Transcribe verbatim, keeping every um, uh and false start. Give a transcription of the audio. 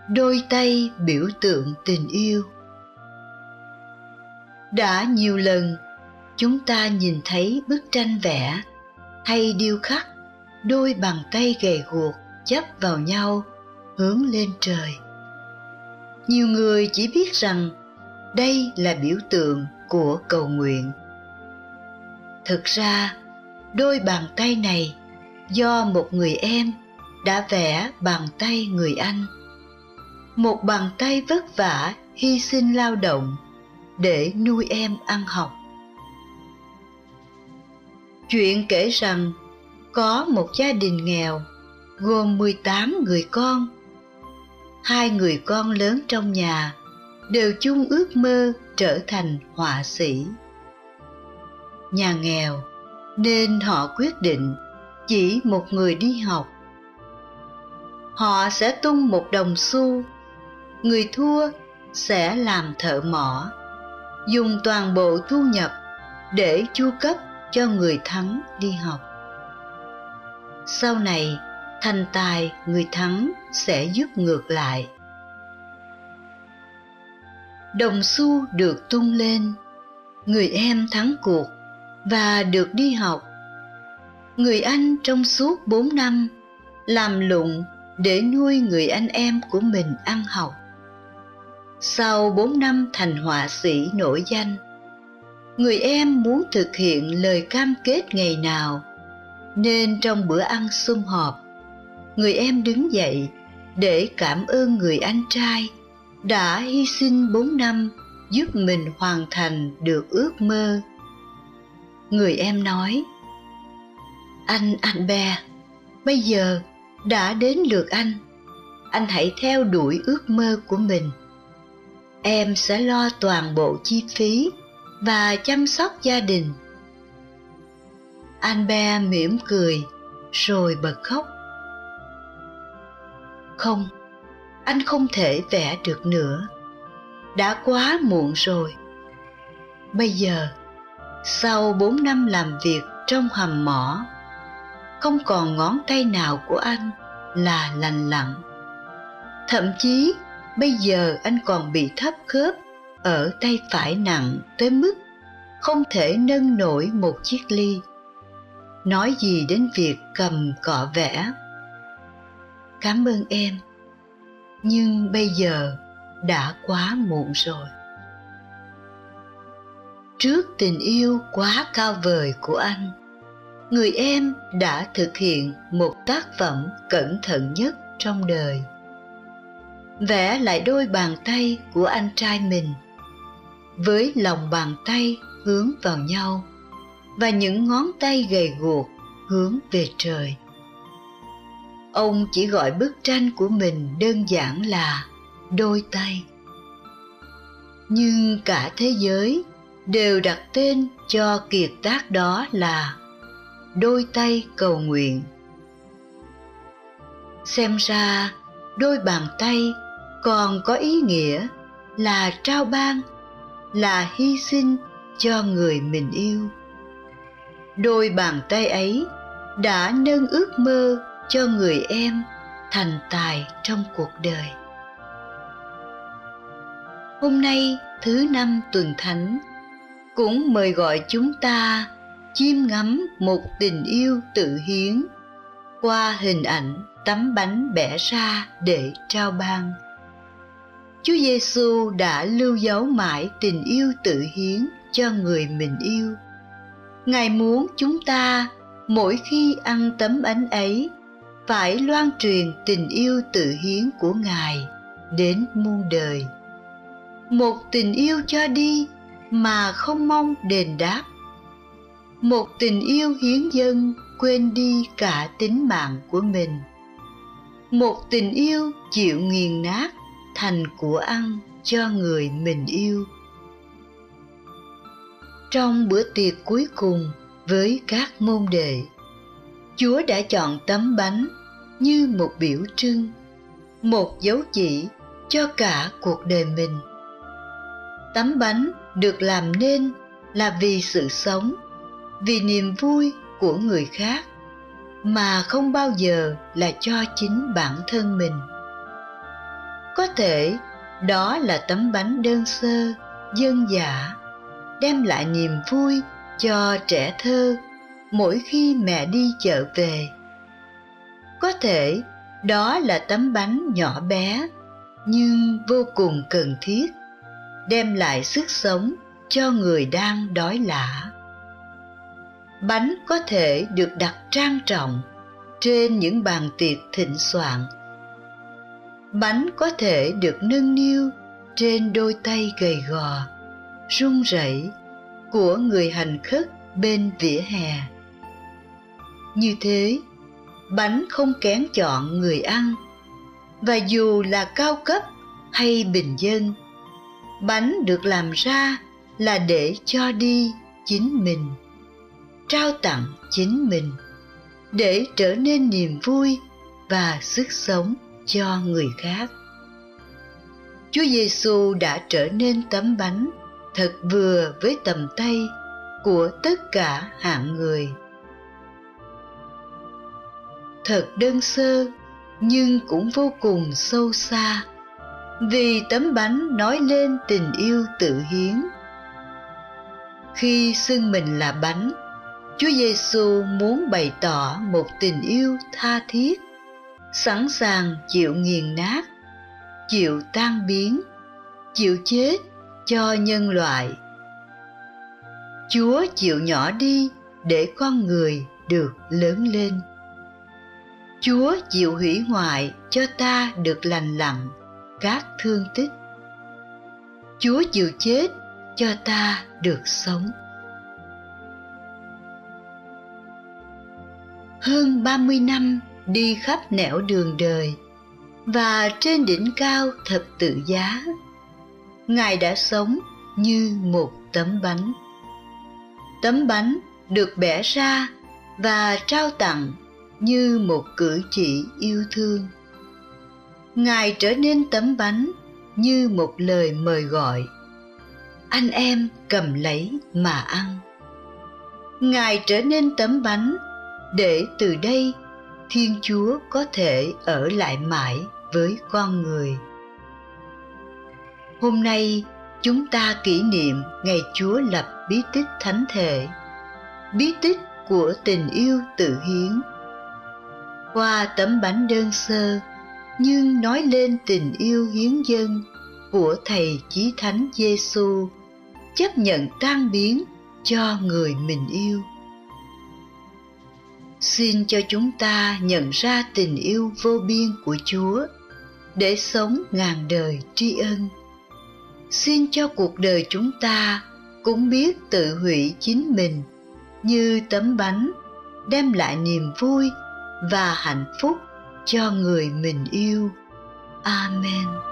Đôi tay biểu tượng tình yêu. Đã nhiều lần chúng ta nhìn thấy bức tranh vẽ hay điêu khắc đôi bàn tay gầy guộc chấp vào nhau hướng lên trời. Nhiều người chỉ biết rằng đây là biểu tượng của cầu nguyện. Thực ra, đôi bàn tay này do một người em đã vẽ bàn tay người anh. Một bàn tay vất vả hy sinh lao động để nuôi em ăn học. Chuyện kể rằng có một gia đình nghèo gồm mười tám người con. Hai người con lớn trong nhà đều chung ước mơ trở thành họa sĩ. Nhà nghèo nên họ quyết định chỉ một người đi học. Họ sẽ tung một đồng xu, người thua sẽ làm thợ mỏ, dùng toàn bộ thu nhập để chu cấp cho người thắng đi học. Sau này, thành tài người thắng sẽ giúp ngược lại. Đồng xu được tung lên, người em thắng cuộc và được đi học. Người anh trong suốt bốn năm làm lụng để nuôi người anh em của mình ăn học. Sau bốn năm thành họa sĩ nổi danh, người em muốn thực hiện lời cam kết ngày nào, nên trong bữa ăn sum họp, người em đứng dậy để cảm ơn người anh trai đã hy sinh bốn năm giúp mình hoàn thành được ước mơ. Người em nói: Anh Albert, bây giờ đã đến lượt anh. Anh hãy theo đuổi ước mơ của mình. Em sẽ lo toàn bộ chi phí và chăm sóc gia đình. Albert mỉm cười rồi bật khóc. Không, anh không thể vẽ được nữa. Đã quá muộn rồi. Bây giờ, sau bốn năm làm việc trong hầm mỏ, không còn ngón tay nào của anh là lành lặn. Thậm chí, bây giờ anh còn bị thấp khớp ở tay phải nặng tới mức không thể nâng nổi một chiếc ly. Nói gì đến việc cầm cọ vẽ. Cảm ơn em, nhưng bây giờ đã quá muộn rồi. Trước tình yêu quá cao vời của anh, người em đã thực hiện một tác phẩm cẩn thận nhất trong đời. Vẽ lại đôi bàn tay của anh trai mình, với lòng bàn tay hướng vào nhau và những ngón tay gầy guộc hướng về trời. Ông chỉ gọi bức tranh của mình đơn giản là đôi tay. Nhưng cả thế giới đều đặt tên cho kiệt tác đó là đôi tay cầu nguyện. Xem ra đôi bàn tay còn có ý nghĩa là trao ban, là hy sinh cho người mình yêu. Đôi bàn tay ấy đã nâng ước mơ cho người em thành tài trong cuộc đời. Hôm nay thứ năm tuần thánh cũng mời gọi chúng ta chiêm ngắm một tình yêu tự hiến qua hình ảnh tấm bánh bẻ ra để trao ban. Chúa Giêsu đã lưu dấu mãi tình yêu tự hiến cho người mình yêu. Ngài muốn chúng ta mỗi khi ăn tấm bánh ấy phải loan truyền tình yêu tự hiến của Ngài đến muôn đời. Một tình yêu cho đi mà không mong đền đáp. Một tình yêu hiến dâng quên đi cả tính mạng của mình. Một tình yêu chịu nghiền nát thành của ăn cho người mình yêu. Trong bữa tiệc cuối cùng với các môn đệ, Chúa đã chọn tấm bánh như một biểu trưng, một dấu chỉ cho cả cuộc đời mình. Tấm bánh được làm nên là vì sự sống, vì niềm vui của người khác, mà không bao giờ là cho chính bản thân mình. Có thể đó là tấm bánh đơn sơ, dân dã, đem lại niềm vui cho trẻ thơ mỗi khi mẹ đi chợ về. Có thể đó là tấm bánh nhỏ bé nhưng vô cùng cần thiết, đem lại sức sống cho người đang đói lả. Bánh có thể được đặt trang trọng trên những bàn tiệc thịnh soạn. Bánh có thể được nâng niu trên đôi tay gầy gò, run rẩy của người hành khất bên vỉa hè. Như thế, bánh không kén chọn người ăn, và dù là cao cấp hay bình dân, bánh được làm ra là để cho đi chính mình, trao tặng chính mình, để trở nên niềm vui và sức sống cho người khác. Chúa Giêsu đã trở nên tấm bánh thật vừa với tầm tay của tất cả hạng người. Thật đơn sơ nhưng cũng vô cùng sâu xa, vì tấm bánh nói lên tình yêu tự hiến. Khi xưng mình là bánh, Chúa Giêsu muốn bày tỏ một tình yêu tha thiết, sẵn sàng chịu nghiền nát, chịu tan biến, chịu chết cho nhân loại. Chúa chịu nhỏ đi để con người được lớn lên. Chúa chịu hủy hoại cho ta được lành lặn các thương tích. Chúa chịu chết cho ta được sống. Hơn ba mươi năm đi khắp nẻo đường đời, và trên đỉnh cao thập tự giá, Ngài đã sống như một tấm bánh. Tấm bánh được bẻ ra và trao tặng như một cử chỉ yêu thương. Ngài trở nên tấm bánh như một lời mời gọi: anh em cầm lấy mà ăn. Ngài trở nên tấm bánh để từ đây Thiên Chúa có thể ở lại mãi với con người. Hôm nay chúng ta kỷ niệm ngày Chúa lập bí tích thánh thể, bí tích của tình yêu tự hiến. Qua tấm bánh đơn sơ nhưng nói lên tình yêu hiến dâng của Thầy Chí Thánh Giêsu, chấp nhận tan biến cho người mình yêu. Xin cho chúng ta nhận ra tình yêu vô biên của Chúa để sống ngàn đời tri ân. Xin cho cuộc đời chúng ta cũng biết tự hủy chính mình như tấm bánh, đem lại niềm vui và hạnh phúc cho người mình yêu. Amen.